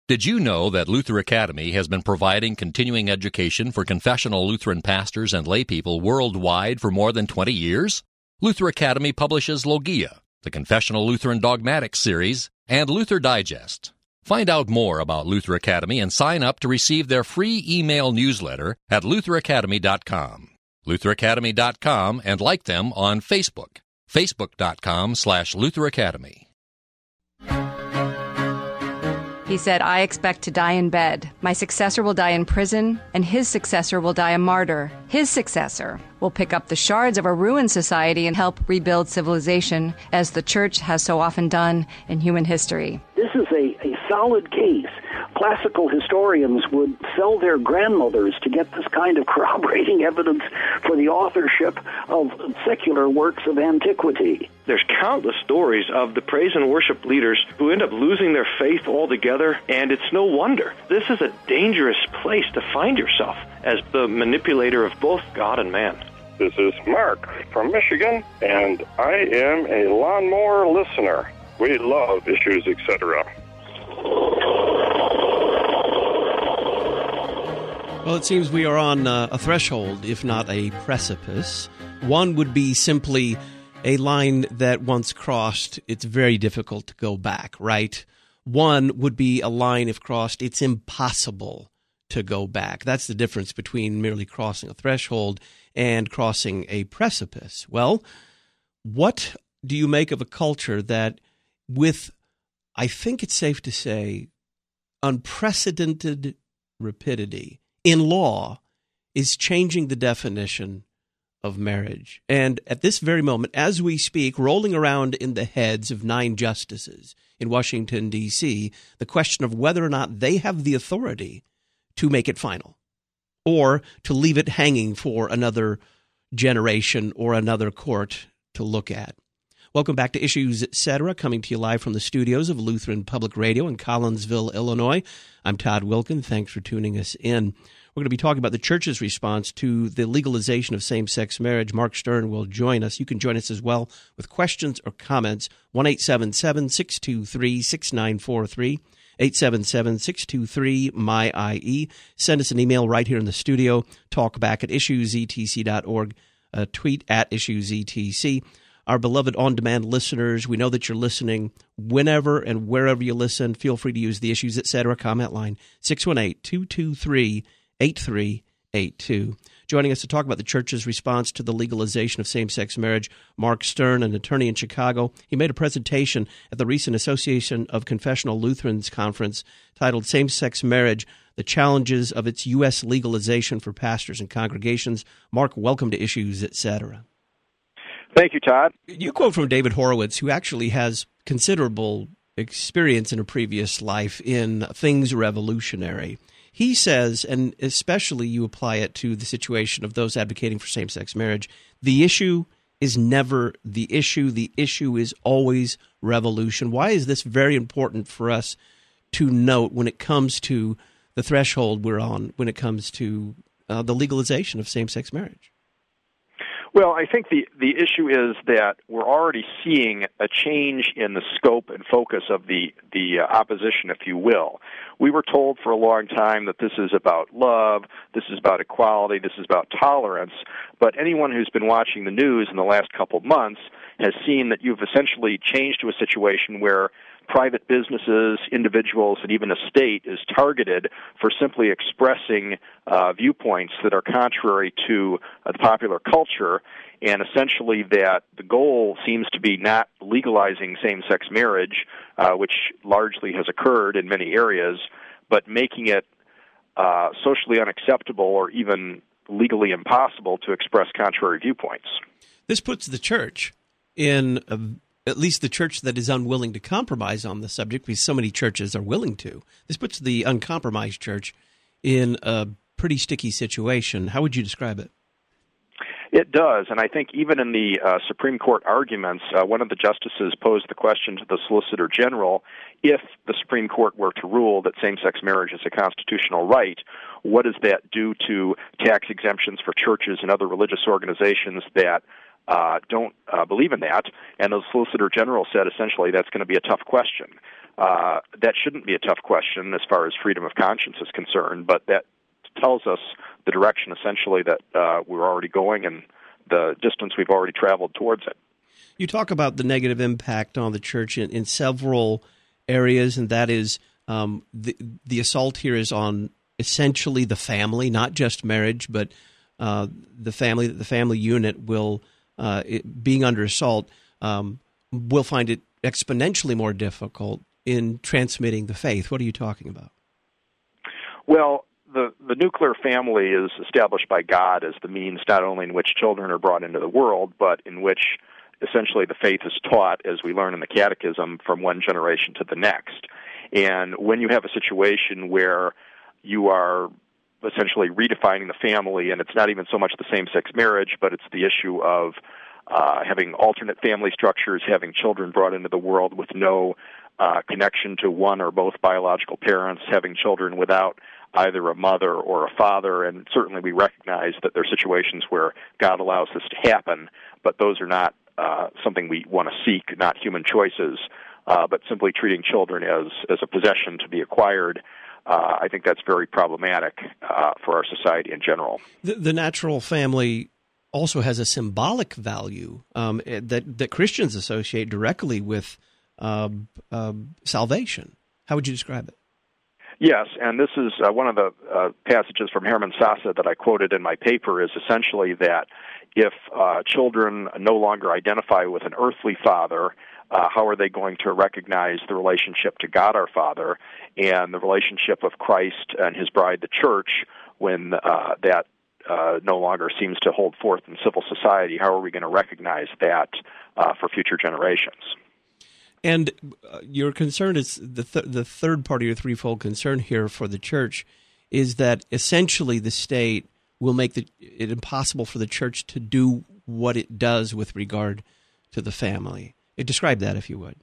Did you know that Luther Academy has been providing continuing education for confessional Lutheran pastors and laypeople worldwide for more than 20 years? Luther Academy publishes Logia, the Confessional Lutheran Dogmatics series, and Luther Digest. Find out more about Luther Academy and sign up to receive their free email newsletter at lutheracademy.com. lutheracademy.com, and like them on Facebook, facebook.com/Luther Academy. He said, "I expect to die in bed. My successor will die in prison, and his successor will die a martyr. His successor will pick up the shards of a ruined society and help rebuild civilization, as the church has so often done in human history." This is a solid case. Classical historians would sell their grandmothers to get this kind of corroborating evidence for the authorship of secular works of antiquity. There's countless stories of the praise and worship leaders who end up losing their faith altogether, and it's no wonder. This is a dangerous place to find yourself as the manipulator of both God and man. This is Mark from Michigan, and I am a lawnmower listener. We love Issues, etc. Well, it seems we are on a threshold, if not a precipice. One would be simply a line that once crossed, it's very difficult to go back, right? One would be a line, if crossed, it's impossible to go back. That's the difference between merely crossing a threshold and crossing a precipice. Well, what do you make of a culture that, with, I think it's safe to say, unprecedented rapidity in law, is changing the definition of marriage? And at this very moment, as we speak, rolling around in the heads of 9 justices in Washington, D.C., the question of whether or not they have the authority to make it final or to leave it hanging for another generation or another court to look at. Welcome back to Issues, Etc., coming to you live from the studios of Lutheran Public Radio in Collinsville, Illinois. I'm Todd Wilkin. Thanks for tuning us in. We're going to be talking about the church's response to the legalization of same-sex marriage. Mark Stern will join us. You can join us as well with questions or comments. 1-877-623-6943, 877-623-MY-IE. Send us an email right here in the studio. Talk back at issuesetc.org. Tweet at issuesetc. Our beloved on-demand listeners, we know that you're listening whenever and wherever you listen. Feel free to use the Issues, Etc. comment line, 618-223-8382. Joining us to talk about the church's response to the legalization of same-sex marriage, Mark Stern, an attorney in Chicago. He made a presentation at the recent Association of Confessional Lutherans conference titled Same-Sex Marriage, the Challenges of its U.S. Legalization for Pastors and Congregations. Mark, welcome to Issues, Etc. Thank you, Todd. You quote from David Horowitz, who actually has considerable experience in a previous life in things revolutionary. He says, and especially you apply it to the situation of those advocating for same-sex marriage, the issue is never the issue. The issue is always revolution. Why is this very important for us to note when it comes to the threshold we're on, when it comes to the legalization of same-sex marriage? Well, I think the issue is that we're already seeing a change in the scope and focus of the opposition, if you will. We were told for a long time that this is about love, this is about equality, this is about tolerance, but anyone who's been watching the news in the last couple of months has seen that you've essentially changed to a situation where private businesses, individuals, and even a state is targeted for simply expressing viewpoints that are contrary to the popular culture, and essentially that the goal seems to be not legalizing same-sex marriage, which largely has occurred in many areas, but making it socially unacceptable or even legally impossible to express contrary viewpoints. This puts the church in at least the church that is unwilling to compromise on the subject, because so many churches are willing to. This puts the uncompromised church in a pretty sticky situation. How would you describe it? It does, and I think even in the Supreme Court arguments, one of the justices posed the question to the Solicitor General, if the Supreme Court were to rule that same-sex marriage is a constitutional right, what does that do to tax exemptions for churches and other religious organizations that don't believe in that? And the Solicitor General said essentially that's going to be a tough question. that shouldn't be a tough question as far as freedom of conscience is concerned, but that tells us the direction essentially that we're already going and the distance we've already traveled towards it. You talk about the negative impact on the church in several areas, and that is the assault here is on essentially the family, not just marriage, but the family unit will, being under assault, will find it exponentially more difficult in transmitting the faith. What are you talking about? Well, the nuclear family is established by God as the means not only in which children are brought into the world, but in which essentially the faith is taught, as we learn in the catechism, from one generation to the next. And when you have a situation where you are essentially redefining the family, and it's not even so much the same-sex marriage, but it's the issue of having alternate family structures, having children brought into the world with no connection to one or both biological parents, having children without either a mother or a father, and certainly we recognize that there are situations where God allows this to happen, but those are not something we want to seek, not human choices, but simply treating children as a possession to be acquired. I think that's very problematic for our society in general. The natural family also has a symbolic value that Christians associate directly with salvation. How would you describe it? Yes, and this is one of the passages from Hermann Sasse that I quoted in my paper is essentially that if children no longer identify with an earthly father, how are they going to recognize the relationship to God our Father and the relationship of Christ and His bride, the Church, when that no longer seems to hold forth in civil society? How are we going to recognize that for future generations? And your concern is the third part of your threefold concern here for the church is that essentially the state will make it impossible for the church to do what it does with regard to the family. Describe that, if you would.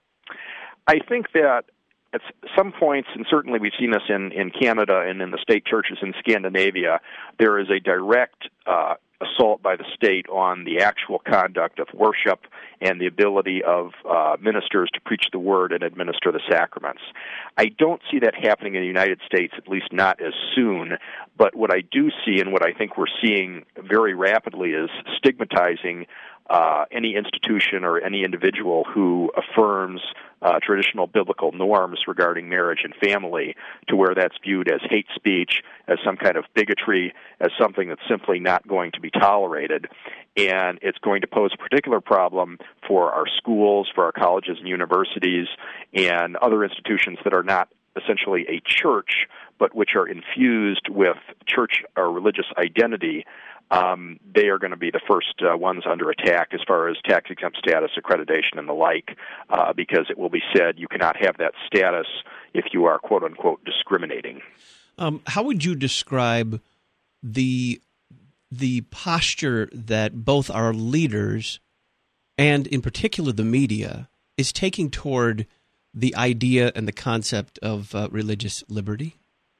I think that at some points, and certainly we've seen this in Canada and in the state churches in Scandinavia, there is a direct assault by the state on the actual conduct of worship and the ability of ministers to preach the word and administer the sacraments. I don't see that happening in the United States, at least not as soon, but what I do see and what I think we're seeing very rapidly is stigmatizing any institution or any individual who affirms traditional biblical norms regarding marriage and family, to where that's viewed as hate speech, as some kind of bigotry, as something that's simply not going to be tolerated. And it's going to pose a particular problem for our schools, for our colleges and universities, and other institutions that are not essentially a church, but which are infused with church or religious identity. They are going to be the first ones under attack as far as tax-exempt status, accreditation, and the like, because it will be said you cannot have that status if you are, quote-unquote, discriminating. How would you describe the posture that both our leaders and, in particular, the media is taking toward the idea and the concept of religious liberty?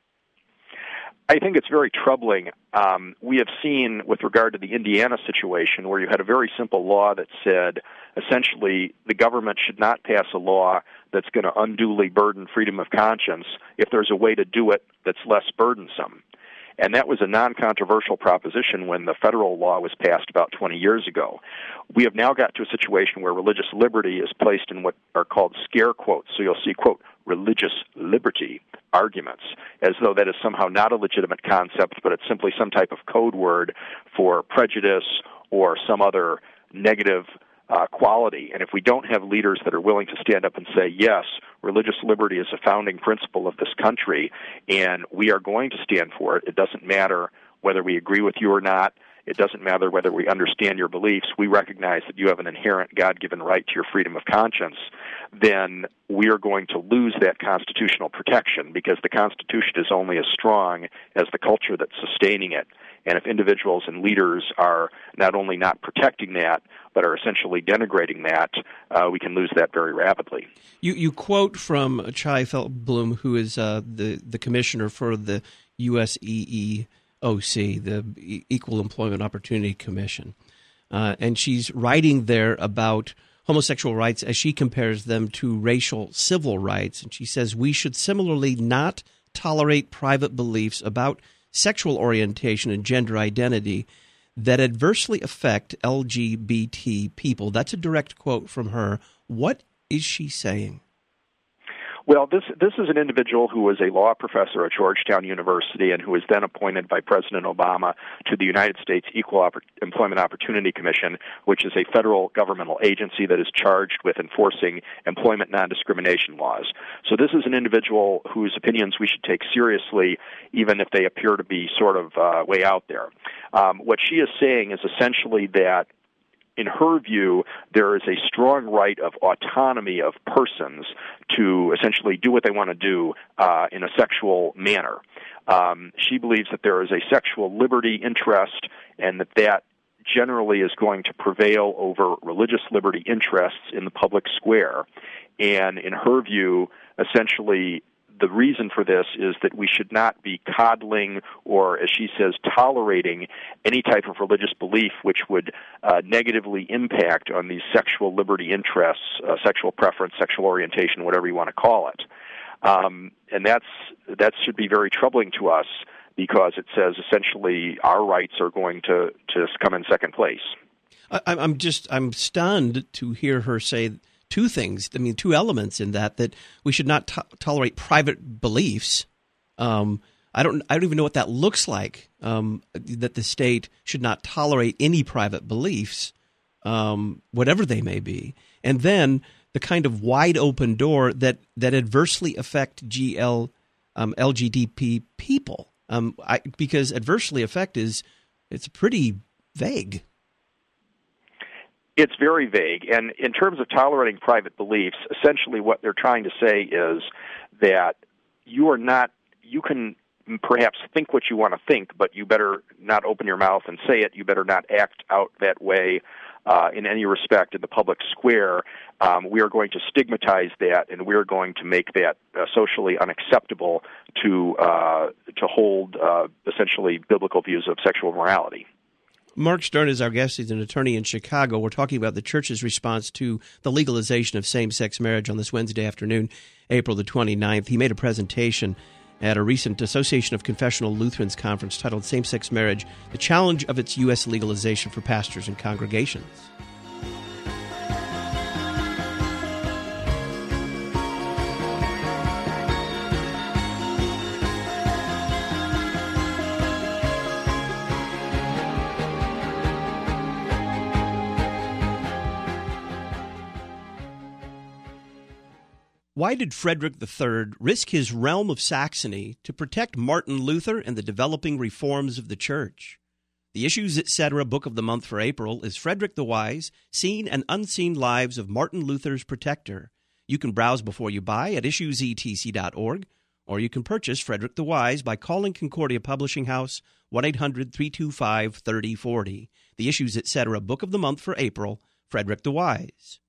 I think it's very troubling. We have seen, with regard to the Indiana situation, where you had a very simple law that said, essentially, the government should not pass a law that's going to unduly burden freedom of conscience if there's a way to do it that's less burdensome. And that was a non-controversial proposition when the federal law was passed about 20 years ago. We have now got to a situation where religious liberty is placed in what are called scare quotes. So you'll see, quote, religious liberty arguments, as though that is somehow not a legitimate concept, but it's simply some type of code word for prejudice or some other negative quality. And if we don't have leaders that are willing to stand up and say, yes, religious liberty is a founding principle of this country, and we are going to stand for it, it doesn't matter whether we agree with you or not. It doesn't matter whether we understand your beliefs. We recognize that you have an inherent God-given right to your freedom of conscience. Then we are going to lose that constitutional protection, because the Constitution is only as strong as the culture that's sustaining it. And if individuals and leaders are not only not protecting that, but are essentially denigrating that, we can lose that very rapidly. You quote from Chai Feldblum, who is the commissioner for the USEEOC, the Equal Employment Opportunity Commission. And she's writing there about homosexual rights as she compares them to racial civil rights. And she says we should similarly not tolerate private beliefs about sexual orientation and gender identity that adversely affect LGBT people. That's a direct quote from her. What is she saying? Well, this is an individual who was a law professor at Georgetown University and who was then appointed by President Obama to the United States Equal Employment Opportunity Commission, which is a federal governmental agency that is charged with enforcing employment non-discrimination laws. So this is an individual whose opinions we should take seriously, even if they appear to be sort of way out there. What she is saying is essentially that in her view, there is a strong right of autonomy of persons to essentially do what they want to do in a sexual manner. She believes that there is a sexual liberty interest and that generally is going to prevail over religious liberty interests in the public square. And in her view, essentially, the reason for this is that we should not be coddling or, as she says, tolerating any type of religious belief which would negatively impact on these sexual liberty interests, sexual preference, sexual orientation, whatever you want to call it. And that should be very troubling to us because it says essentially our rights are going to come in second place. I'm stunned to hear her say two things. I mean, two elements in that we should not tolerate private beliefs. I don't even know what that looks like. That the state should not tolerate any private beliefs, whatever they may be. And then the kind of wide open door that adversely affect LGBT people. Because adversely affect it's pretty vague. It's very vague, and in terms of tolerating private beliefs, essentially what they're trying to say is that you can perhaps think what you want to think, but you better not open your mouth and say it. You better not act out that way in any respect in the public square. We are going to stigmatize that, and we are going to make that socially unacceptable to hold essentially biblical views of sexual morality. Mark Stern is our guest. He's an attorney in Chicago. We're talking about the church's response to the legalization of same-sex marriage on this Wednesday afternoon, April the 29th. He made a presentation at a recent Association of Confessional Lutherans conference titled Same-Sex Marriage, the Challenge of its U.S. Legalization for Pastors and Congregations. Why did Frederick III risk his realm of Saxony to protect Martin Luther and the developing reforms of the Church? The Issues Etc. Book of the Month for April is Frederick the Wise, Seen and Unseen Lives of Martin Luther's Protector. You can browse before you buy at issuesetc.org, or you can purchase Frederick the Wise by calling Concordia Publishing House 1-800-325-3040. The Issues Etc. Book of the Month for April, Frederick the Wise.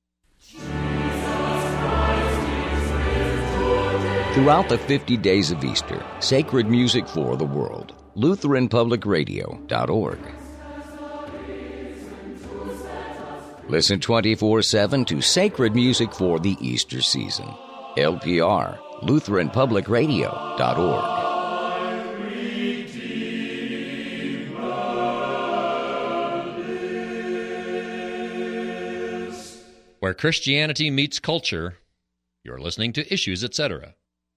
Throughout the 50 days of Easter, sacred music for the world. LutheranPublicRadio.org. Listen 24/7 to sacred music for the Easter season. LPR, LutheranPublicRadio.org. Where Christianity meets culture, you're listening to Issues Etc.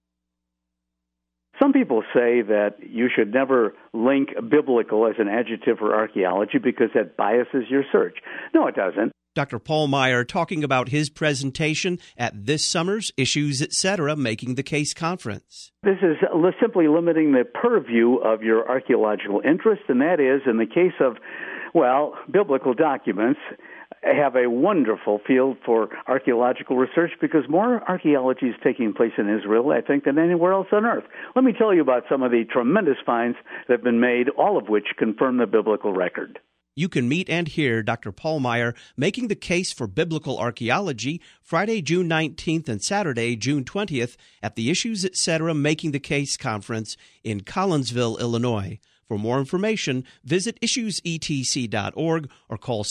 Some people say that you should never link biblical as an adjective for archaeology because that biases your search. No, it doesn't. Dr. Paul Meier talking about his presentation at this summer's Issues Etc. Making the Case Conference. This is simply limiting the purview of your archaeological interest, and that is, in the case of, biblical documents, have a wonderful field for archaeological research because more archaeology is taking place in Israel, I think, than anywhere else on earth. Let me tell you about some of the tremendous finds that have been made, all of which confirm the biblical record. You can meet and hear Dr. Paul Meier making the case for biblical archaeology Friday, June 19th and Saturday, June 20th at the Issues Etc. Making the Case Conference in Collinsville, Illinois. For more information, visit issuesetc.org or call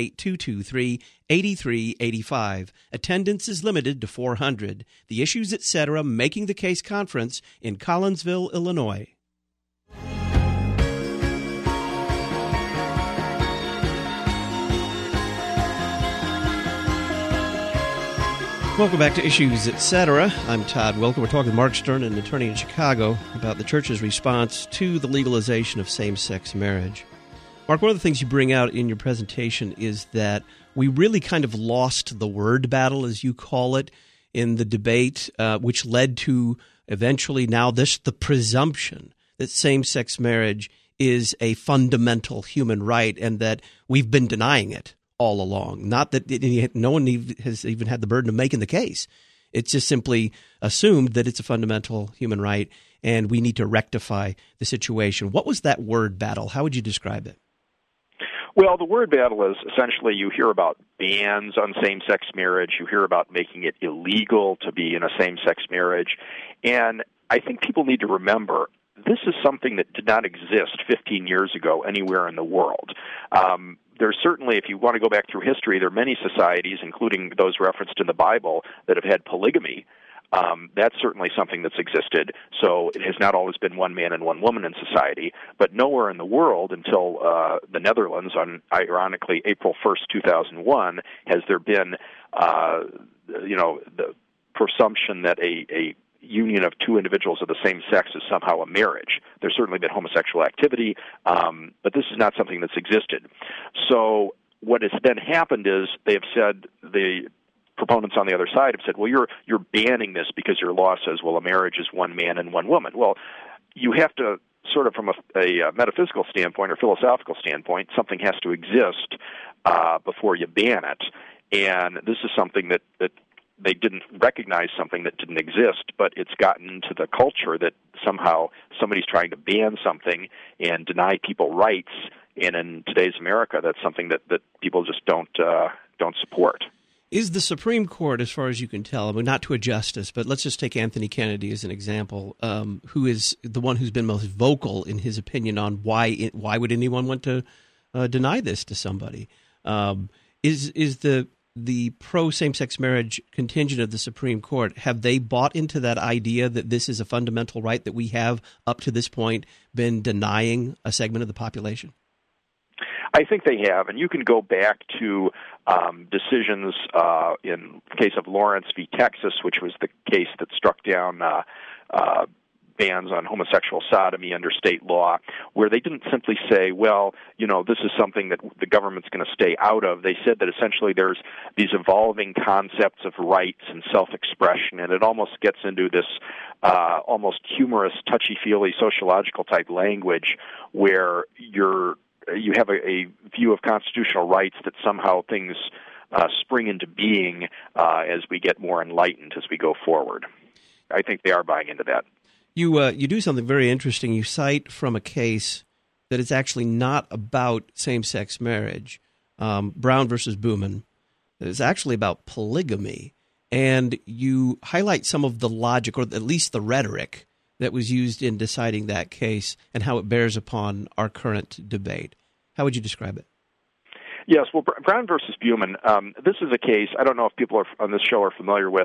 618-223-8385. Attendance is limited to 400. The Issues Etc. Making the Case Conference in Collinsville, Illinois. Welcome back to Issues Etc. I'm Todd Wilken. We're talking to Mark Stern, an attorney in Chicago, about the church's response to the legalization of same-sex marriage. Mark, one of the things you bring out in your presentation is that we really kind of lost the word battle, as you call it, in the debate, which led to eventually now the presumption that same-sex marriage is a fundamental human right and that we've been denying it all along. Not that no one has even had the burden of making the case. It's just simply assumed that it's a fundamental human right, and we need to rectify the situation. What was that word battle? How would you describe it? Well, the word battle is essentially you hear about bans on same-sex marriage. You hear about making it illegal to be in a same-sex marriage. And I think people need to remember this is something that did not exist 15 years ago anywhere in the world. There's certainly, if you want to go back through history, there are many societies, including those referenced in the Bible, that have had polygamy. That's certainly something that's existed. So it has not always been one man and one woman in society, but nowhere in the world until the Netherlands on, ironically, April 1st, 2001, has there been, the presumption that a union of two individuals of the same sex is somehow a marriage. There's certainly been homosexual activity, but this is not something that's existed. So what has then happened is they have said, the proponents on the other side have said, well, you're banning this because your law says, well, a marriage is one man and one woman. Well, you have to sort of from a metaphysical standpoint or philosophical standpoint, something has to exist before you ban it. And this is something that they didn't recognize, something that didn't exist, but it's gotten into the culture that somehow somebody's trying to ban something and deny people rights. And in today's America, that's something that people just don't support. Is the Supreme Court, as far as you can tell, I mean, not to a justice, but let's just take Anthony Kennedy as an example, who is the one who's been most vocal in his opinion on why would anyone want to deny this to somebody? Is the pro-same-sex marriage contingent of the Supreme Court, have they bought into that idea that this is a fundamental right that we have, up to this point, been denying a segment of the population? I think they have, and you can go back to decisions in the case of Lawrence v. Texas, which was the case that struck down bans on homosexual sodomy under state law, where they didn't simply say, well, this is something that the government's going to stay out of. They said that essentially there's these evolving concepts of rights and self-expression, and it almost gets into this almost humorous, touchy-feely, sociological type language where you have a view of constitutional rights that somehow things spring into being as we get more enlightened as we go forward. I think they are buying into that. You do something very interesting. You cite from a case that it's actually not about same-sex marriage, Brown versus Booman. It's actually about polygamy. And you highlight some of the logic, or at least the rhetoric, that was used in deciding that case and how it bears upon our current debate. How would you describe it? Yes, well, Brown versus Booman, this is a case, I don't know if people on this show are familiar with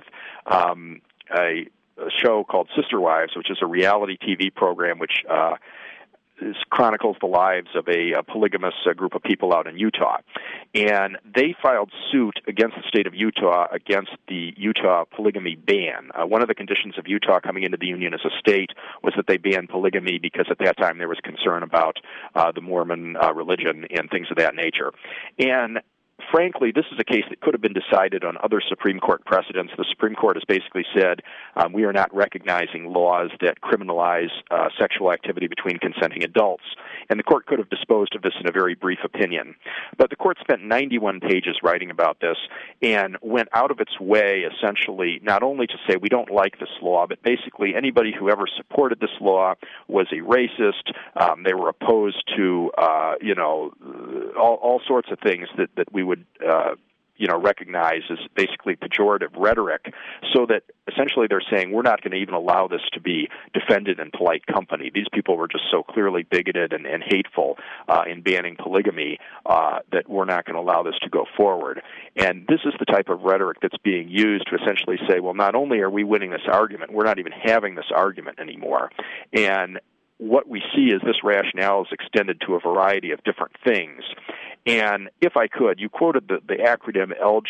a show called Sister Wives, which is a reality TV program which chronicles the lives of a polygamous group of people out in Utah. And they filed suit against the state of Utah against the Utah polygamy ban. One of the conditions of Utah coming into the union as a state was that they banned polygamy because at that time there was concern about the Mormon religion and things of that nature. And frankly, this is a case that could have been decided on other Supreme Court precedents. The Supreme Court has basically said we are not recognizing laws that criminalize sexual activity between consenting adults. And the court could have disposed of this in a very brief opinion. But the court spent 91 pages writing about this and went out of its way, essentially, not only to say we don't like this law, but basically anybody who ever supported this law was a racist. They were opposed to, all sorts of things that we would recognize as basically pejorative rhetoric, so that essentially they're saying we're not going to even allow this to be defended in polite company. These people were just so clearly bigoted and hateful in banning polygamy that we're not going to allow this to go forward. And this is the type of rhetoric that's being used to essentially say, well, not only are we winning this argument, we're not even having this argument anymore. And what we see is this rationale is extended to a variety of different things. And if I could, you quoted the acronym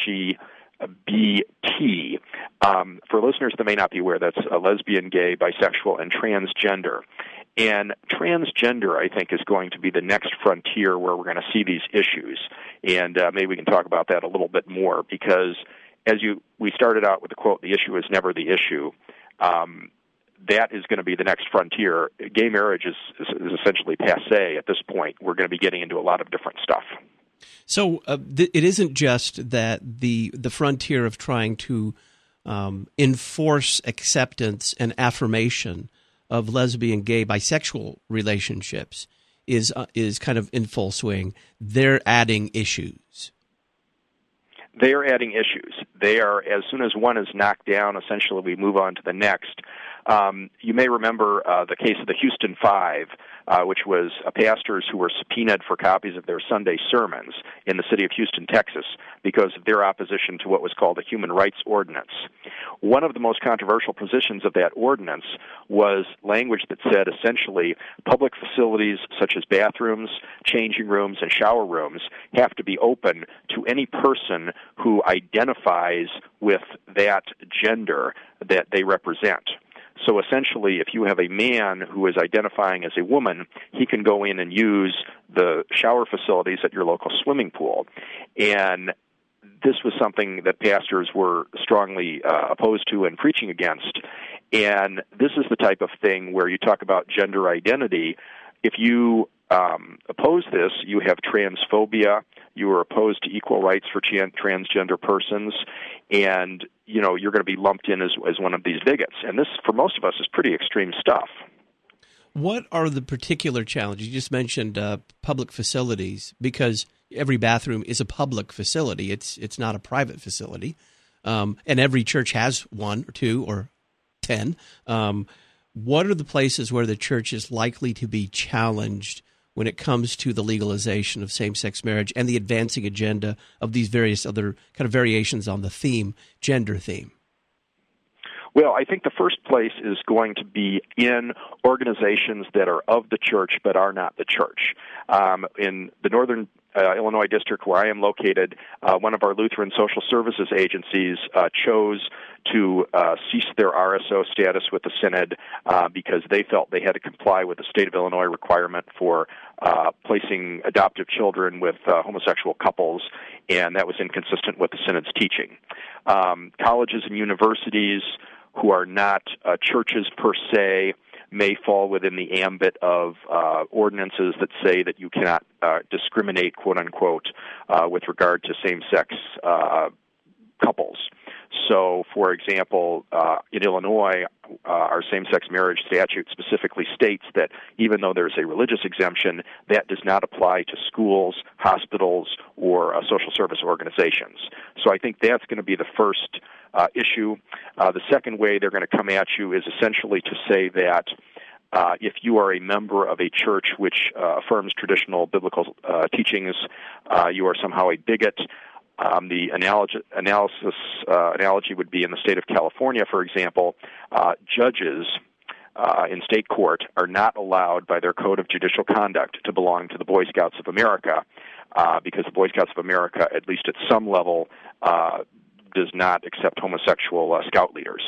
LGBT. For listeners that may not be aware, that's lesbian, gay, bisexual, and transgender. And transgender, I think, is going to be the next frontier where we're going to see these issues. And maybe we can talk about that a little bit more, because we started out with the quote, "The issue is never the issue." That is going to be the next frontier. Gay marriage is essentially passé at this point. We're going to be getting into a lot of different stuff. So it isn't just that the frontier of trying to enforce acceptance and affirmation of lesbian, gay, bisexual relationships is kind of in full swing. They're adding issues. They are adding issues. They are, as soon as one is knocked down, essentially we move on to the next. You may remember the case of the Houston Five, which was pastors who were subpoenaed for copies of their Sunday sermons in the city of Houston, Texas, because of their opposition to what was called the Human Rights Ordinance. One of the most controversial positions of that ordinance was language that said essentially public facilities such as bathrooms, changing rooms, and shower rooms have to be open to any person who identifies with that gender that they represent. So essentially, if you have a man who is identifying as a woman, he can go in and use the shower facilities at your local swimming pool. And this was something that pastors were strongly opposed to and preaching against. And this is the type of thing where you talk about gender identity. If you oppose this, you have transphobia, you are opposed to equal rights for transgender persons, and you're going to be lumped in as one of these bigots. And this, for most of us, is pretty extreme stuff. What are the particular challenges? You just mentioned public facilities, because every bathroom is a public facility. It's not a private facility. And every church has one or two or 10. What are the places where the church is likely to be challenged when it comes to the legalization of same-sex marriage and the advancing agenda of these various other kind of variations on the gender theme? Well, I think the first place is going to be in organizations that are of the church but are not the church. In the northern Illinois district where I am located, one of our Lutheran social services agencies chose to cease their RSO status with the Synod because they felt they had to comply with the state of Illinois requirement for placing adoptive children with homosexual couples, and that was inconsistent with the Synod's teaching. Colleges and universities who are not churches per se may fall within the ambit of ordinances that say that you cannot discriminate, quote unquote, with regard to same-sex couples. So, for example, in Illinois, our same-sex marriage statute specifically states that even though there's a religious exemption, that does not apply to schools, hospitals, or social service organizations. So I think that's going to be the first issue. The second way they're going to come at you is essentially to say that if you are a member of a church which affirms traditional biblical teachings, you are somehow a bigot. The analogy would be in the state of California, for example, judges in state court are not allowed by their Code of Judicial Conduct to belong to the Boy Scouts of America because the Boy Scouts of America, at least at some level, does not accept homosexual scout leaders.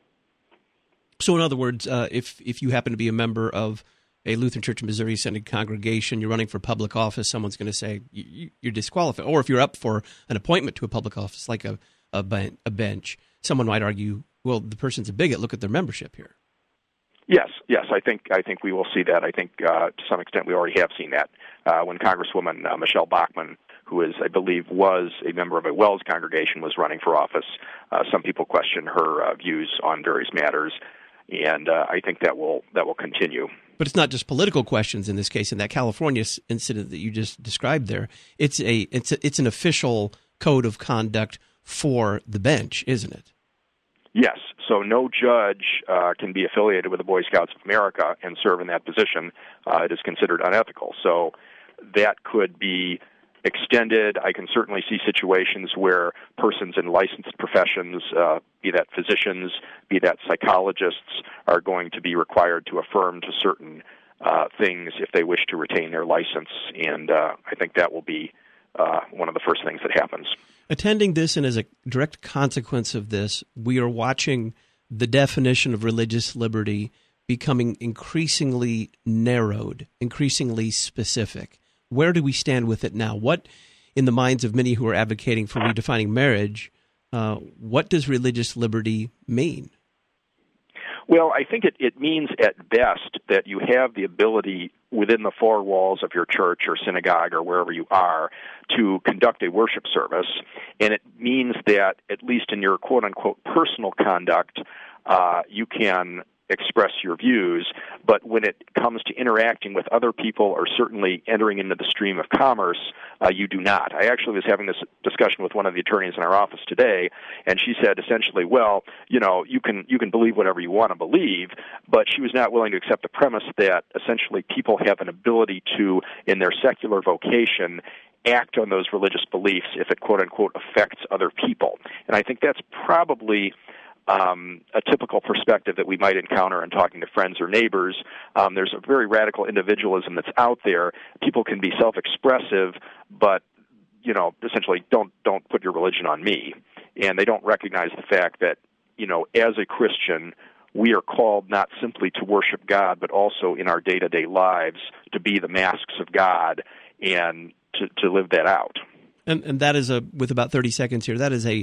So in other words, if you happen to be a member of a Lutheran Church of Missouri Synod congregation, you're running for public office, someone's going to say you're disqualified. Or if you're up for an appointment to a public office like a bench, someone might argue, well, the person's a bigot. Look at their membership here. Yes. I think we will see that. I think to some extent we already have seen that when Congresswoman Michelle Bachmann, who I believe was a member of a Wells congregation, was running for office. Some people question her views on various matters, and I think that will continue. But it's not just political questions in this case. In that California incident that you just described there, it's an official code of conduct for the bench, isn't it? Yes. So no judge can be affiliated with the Boy Scouts of America and serve in that position. It is considered unethical. So that could be extended. I can certainly see situations where persons in licensed professions, be that physicians, be that psychologists, are going to be required to affirm to certain things if they wish to retain their license. And I think that will be one of the first things that happens. Attending this, and as a direct consequence of this, we are watching the definition of religious liberty becoming increasingly narrowed, increasingly specific. Where do we stand with it now? What, in the minds of many who are advocating for redefining marriage, what does religious liberty mean? Well, I think it means at best that you have the ability within the four walls of your church or synagogue or wherever you are to conduct a worship service, and it means that at least in your quote-unquote personal conduct, you can express your views, but when it comes to interacting with other people or certainly entering into the stream of commerce, you do not. I actually was having this discussion with one of the attorneys in our office today, and she said essentially, well, you can believe whatever you want to believe, but she was not willing to accept the premise that essentially people have an ability to, in their secular vocation, act on those religious beliefs if it quote-unquote affects other people. And I think that's probably a typical perspective that we might encounter in talking to friends or neighbors. There's a very radical individualism that's out there. People can be self-expressive, but essentially don't put your religion on me. And they don't recognize the fact that, as a Christian, we are called not simply to worship God, but also in our day-to-day lives to be the masks of God and to live that out. And that is with about 30 seconds here, that is a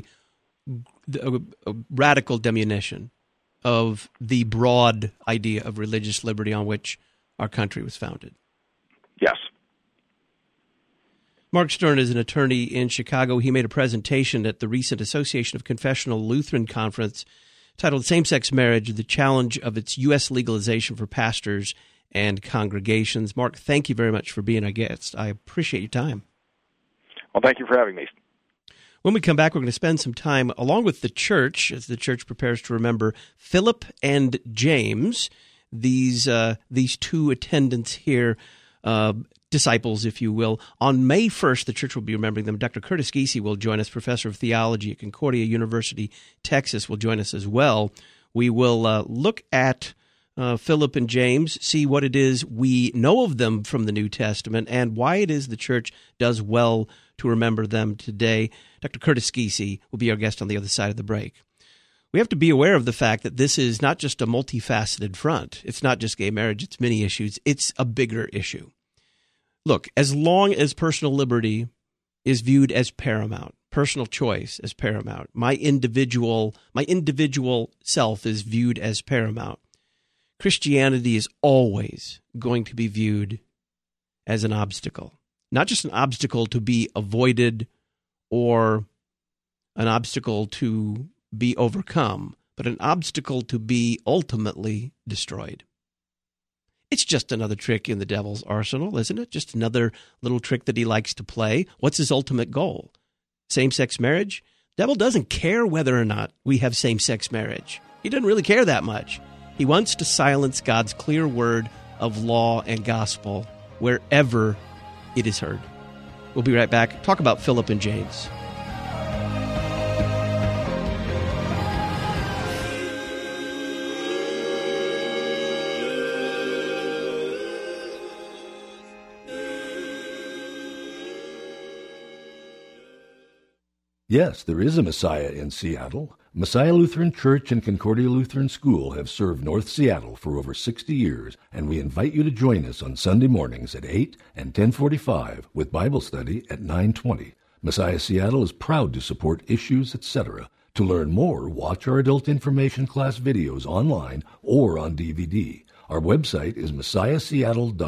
radical diminution of the broad idea of religious liberty on which our country was founded. Yes. Mark Stern is an attorney in Chicago. He made a presentation at the recent Association of Confessional Lutheran Conference titled Same-Sex Marriage, the Challenge of its U.S. Legalization for Pastors and Congregations. Mark, thank you very much for being our guest. I appreciate your time. Well, thank you for having me. When we come back, we're going to spend some time along with the church as the church prepares to remember Philip and James, these two attendants here, disciples, if you will. On May 1st, the church will be remembering them. Dr. Curtis Giese will join us, professor of theology at Concordia University, Texas, will join us as well. We will look at Philip and James, see what it is we know of them from the New Testament, and why it is the church does well to remember them today. Dr. Curtis Giese will be our guest on the other side of the break. We have to be aware of the fact that this is not just a multifaceted front. It's not just gay marriage. It's many issues. It's a bigger issue. Look, as long as personal liberty is viewed as paramount, personal choice as paramount, my individual self is viewed as paramount, Christianity is always going to be viewed as an obstacle. Not just an obstacle to be avoided or an obstacle to be overcome, but an obstacle to be ultimately destroyed. It's just another trick in the devil's arsenal, isn't it? Just another little trick that he likes to play. What's his ultimate goal? Same-sex marriage? The devil doesn't care whether or not we have same-sex marriage. He doesn't really care that much. He wants to silence God's clear word of law and gospel wherever it is heard. We'll be right back. Talk about Philip and James. Yes, there is a Messiah in Seattle. Messiah Lutheran Church and Concordia Lutheran School have served North Seattle for over 60 years, and we invite you to join us on Sunday mornings at 8 and 10:45 with Bible study at 9:20. Messiah Seattle is proud to support Issues, etc. To learn more, watch our adult information class videos online or on DVD. Our website is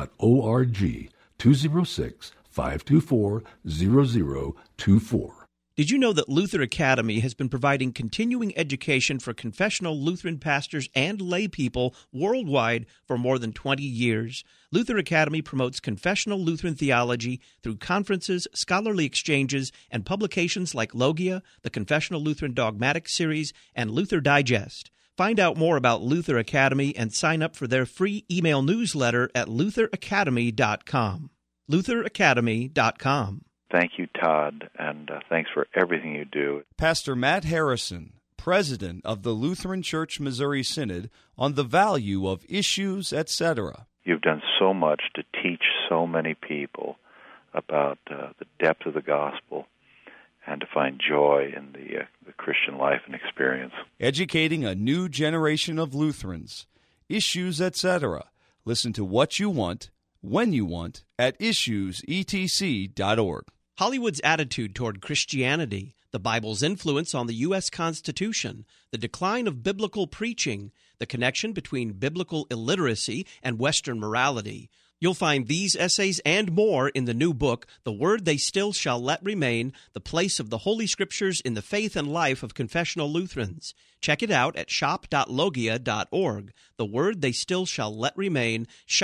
messiahseattle.org, 206-524-0024. Did you know that Luther Academy has been providing continuing education for confessional Lutheran pastors and lay people worldwide for more than 20 years? Luther Academy promotes confessional Lutheran theology through conferences, scholarly exchanges, and publications like Logia, the Confessional Lutheran Dogmatic Series, and Luther Digest. Find out more about Luther Academy and sign up for their free email newsletter at lutheracademy.com. lutheracademy.com. Thank you, Todd, and thanks for everything you do. Pastor Matt Harrison, president of the Lutheran Church Missouri Synod, on the value of issues, etc. You've done so much to teach so many people about the depth of the gospel and to find joy in the Christian life and experience. Educating a new generation of Lutherans. Issues, etc. Listen to What You Want, When You Want at issuesetc.org. Hollywood's attitude toward Christianity, the Bible's influence on the U.S. Constitution, the decline of biblical preaching, the connection between biblical illiteracy and Western morality. You'll find these essays and more in the new book, The Word They Still Shall Let Remain, The Place of the Holy Scriptures in the Faith and Life of Confessional Lutherans. Check it out at shop.logia.org. The Word They Still Shall Let Remain,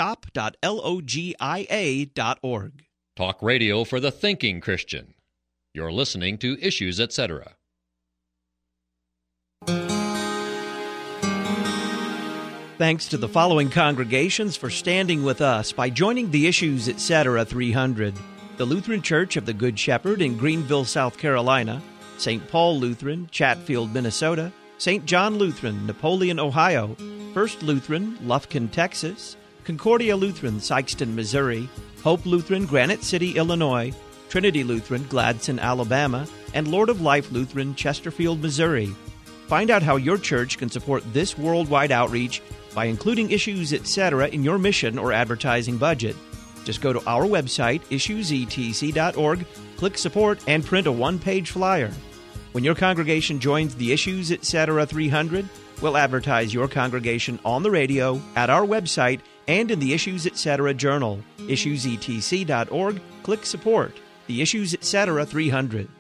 shop.logia.org. Talk radio for the thinking Christian. You're listening to Issues, Etc. Thanks to the following congregations for standing with us by joining the Issues, Etc. 300. The Lutheran Church of the Good Shepherd in Greenville, South Carolina, St. Paul Lutheran, Chatfield, Minnesota, St. John Lutheran, Napoleon, Ohio, First Lutheran, Lufkin, Texas, Concordia Lutheran, Sikeston, Missouri, Hope Lutheran, Granite City, Illinois, Trinity Lutheran, Gladson, Alabama, and Lord of Life Lutheran, Chesterfield, Missouri. Find out how your church can support this worldwide outreach by including Issues, etc. in your mission or advertising budget. Just go to our website, issuesetc.org, click Support, and print a one-page flyer. When your congregation joins the Issues, etc. 300, we'll advertise your congregation on the radio, at our website, and in the Issues, etc. journal. issuesetc.org, click Support. The Issues, etc. 300.